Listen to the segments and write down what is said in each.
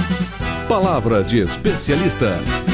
Palavra de especialista.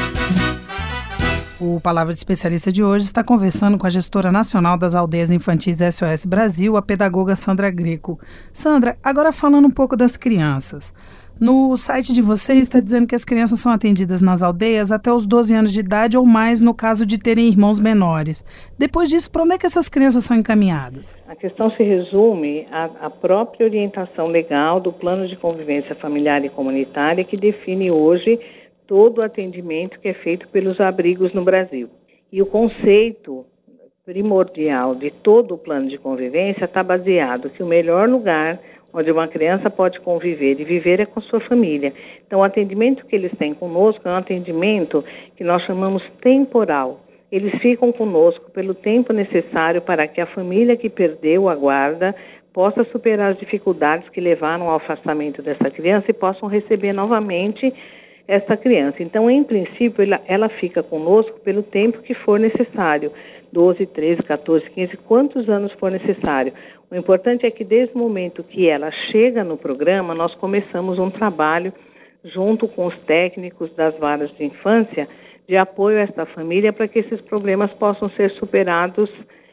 O Palavra de Especialista de hoje está conversando com a gestora nacional das aldeias infantis SOS Brasil, a pedagoga Sandra Greco. Sandra, agora falando um pouco das crianças. No site de vocês está dizendo que as crianças são atendidas nas aldeias até os 12 anos de idade ou mais no caso de terem irmãos menores. Depois disso, para onde é que essas crianças são encaminhadas? A questão se resume à própria orientação legal do Plano de Convivência Familiar e Comunitária, que define hoje todo o atendimento que é feito pelos abrigos no Brasil. E o conceito primordial de todo o plano de convivência está baseado que o melhor lugar onde uma criança pode conviver e viver é com sua família. Então, o atendimento que eles têm conosco é um atendimento que nós chamamos temporal. Eles ficam conosco pelo tempo necessário para que a família que perdeu a guarda possa superar as dificuldades que levaram ao afastamento dessa criança e possam receber novamente essa criança. Então, em princípio, ela fica conosco pelo tempo que for necessário, 12, 13, 14, 15, quantos anos for necessário. O importante é que desde o momento que ela chega no programa, nós começamos um trabalho junto com os técnicos das varas de infância de apoio a essa família para que esses problemas possam ser superados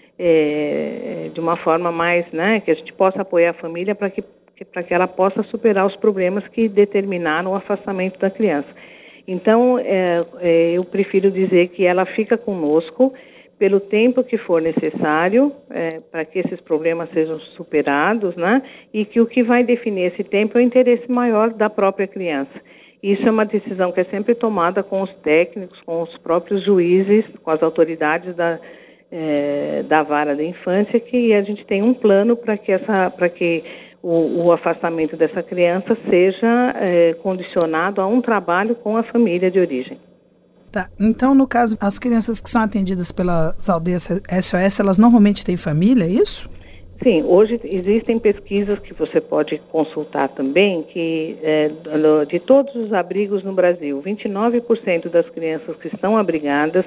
de uma forma mais, que a gente possa apoiar a família para que ela possa superar os problemas que determinaram o afastamento da criança. Então, eu prefiro dizer que ela fica conosco pelo tempo que for necessário para que esses problemas sejam superados, e que o que vai definir esse tempo é o interesse maior da própria criança. Isso é uma decisão que é sempre tomada com os técnicos, com os próprios juízes, com as autoridades da vara da infância, que a gente tem um plano para que o afastamento dessa criança seja condicionado a um trabalho com a família de origem. Tá, então no caso, as crianças que são atendidas pelas aldeias SOS, elas normalmente têm família, é isso? Sim, hoje existem pesquisas que você pode consultar também, que de todos os abrigos no Brasil, 29% das crianças que estão abrigadas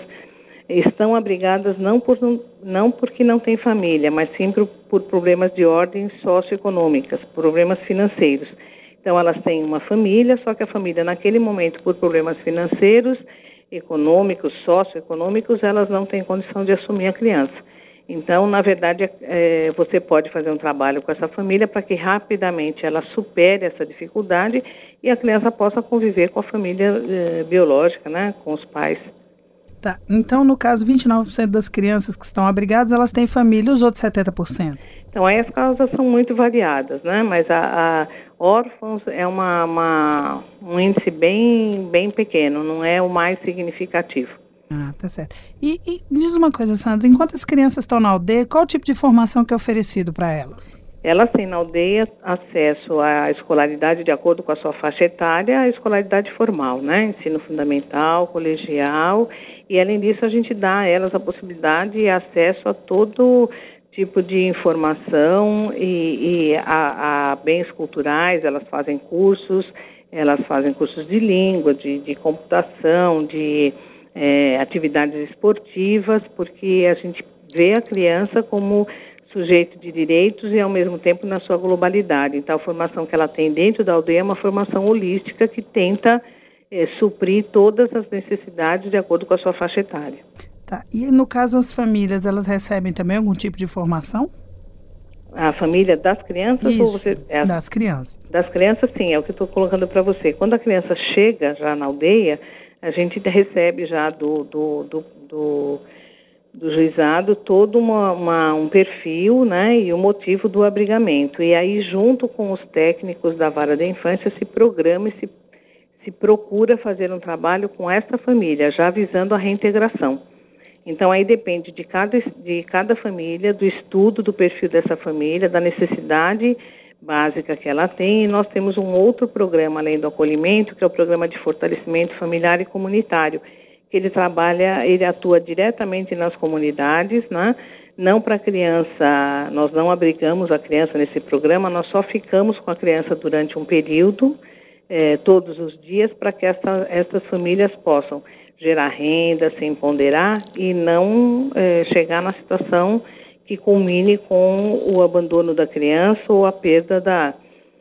não porque não têm família, mas sim por problemas de ordem socioeconômicas, problemas financeiros. Então elas têm uma família, só que a família naquele momento, por problemas financeiros, econômicos, socioeconômicos, elas não têm condição de assumir a criança. Então, na verdade, você pode fazer um trabalho com essa família para que rapidamente ela supere essa dificuldade e a criança possa conviver com a família biológica, com os pais. Tá, então no caso 29% das crianças que estão abrigadas, elas têm família, os outros 70%? Então aí as causas são muito variadas, mas a órfãos é um índice bem pequeno, não é o mais significativo. Ah, tá certo. E me diz uma coisa, Sandra, enquanto as crianças estão na aldeia, qual o tipo de formação que é oferecido para elas? Elas têm na aldeia acesso à escolaridade de acordo com a sua faixa etária, a escolaridade formal, ensino fundamental, colegial, e além disso a gente dá a elas a possibilidade e acesso a todo tipo de informação e a bens culturais. Elas fazem cursos de língua, de computação, de atividades esportivas, porque a gente vê a criança como sujeito de direitos e ao mesmo tempo na sua globalidade. Então a formação que ela tem dentro da aldeia é uma formação holística que tenta suprir todas as necessidades de acordo com a sua faixa etária. Tá. E no caso as famílias, elas recebem também algum tipo de formação? A família das crianças? Isso, ou você, das crianças. Das crianças, sim, é o que eu estou colocando para você. Quando a criança chega já na aldeia, a gente recebe já do juizado todo um perfil, e o motivo do abrigamento. E aí, junto com os técnicos da vara da infância, se programa e se procura fazer um trabalho com essa família, já visando a reintegração. Então, aí depende de cada família, do estudo do perfil dessa família, da necessidade básica que ela tem. E nós temos um outro programa, além do acolhimento, que é o programa de fortalecimento familiar e comunitário, que ele atua diretamente nas comunidades, não para a criança, nós não abrigamos a criança nesse programa, nós só ficamos com a criança durante um período, todos os dias, para que essas famílias possam gerar renda, se empoderar e não chegar na situação que culmine com o abandono da criança ou a perda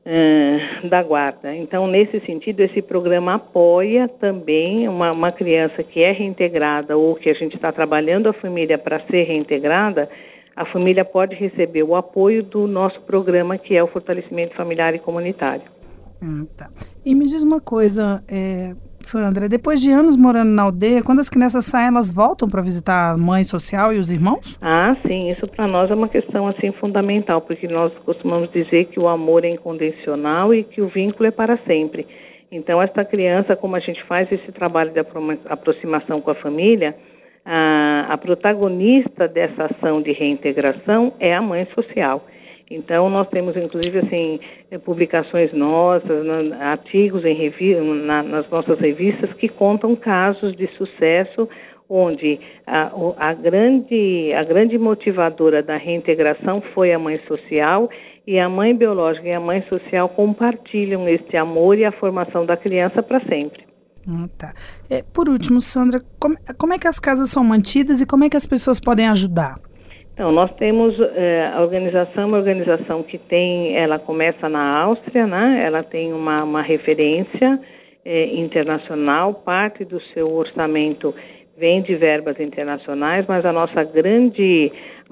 da guarda. Então, nesse sentido, esse programa apoia também uma criança que é reintegrada ou que a gente está trabalhando a família para ser reintegrada. A família pode receber o apoio do nosso programa, que é o Fortalecimento Familiar e Comunitário. Tá. E me diz uma coisa, Sandra, depois de anos morando na aldeia, quando as crianças saem, elas voltam para visitar a mãe social e os irmãos? Ah, sim, isso para nós é uma questão assim fundamental, porque nós costumamos dizer que o amor é incondicional e que o vínculo é para sempre. Então, essa criança, como a gente faz esse trabalho de aproximação com a família, a protagonista dessa ação de reintegração é a mãe social. Então, nós temos, inclusive, assim, publicações nossas, artigos nas nossas revistas que contam casos de sucesso onde a grande motivadora da reintegração foi a mãe social e a mãe biológica e a mãe social compartilham este amor e a formação da criança para sempre. Tá. Por último, Sandra, como é que as casas são mantidas e como é que as pessoas podem ajudar? Então, nós temos a organização, uma organização que ela começa na Áustria, né? Ela tem uma referência internacional, parte do seu orçamento vem de verbas internacionais, mas a grande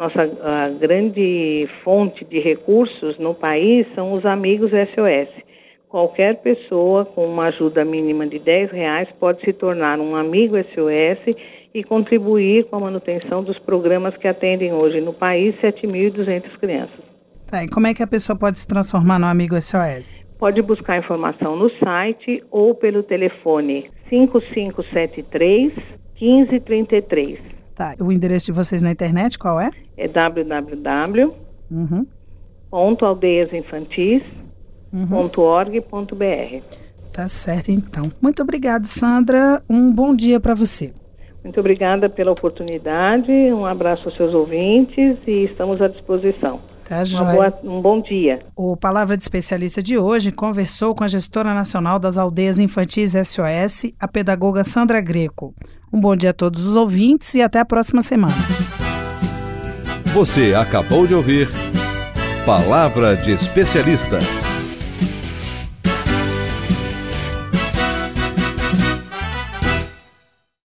fonte de recursos no país são os amigos SOS. Qualquer pessoa com uma ajuda mínima de R$10 pode se tornar um amigo SOS e contribuir com a manutenção dos programas que atendem hoje no país 7.200 crianças. Tá, e como é que a pessoa pode se transformar no amigo SOS? Pode buscar informação no site ou pelo telefone 5573-1533. Tá, o endereço de vocês na internet qual é? É www.aldeiasinfantis.org.br. Tá certo, então. Muito obrigada, Sandra. Um bom dia para você. Muito obrigada pela oportunidade, um abraço aos seus ouvintes e estamos à disposição. Tá, joia. Um bom dia. O Palavra de Especialista de hoje conversou com a gestora nacional das aldeias infantis SOS, a pedagoga Sandra Greco. Um bom dia a todos os ouvintes e até a próxima semana. Você acabou de ouvir Palavra de Especialista.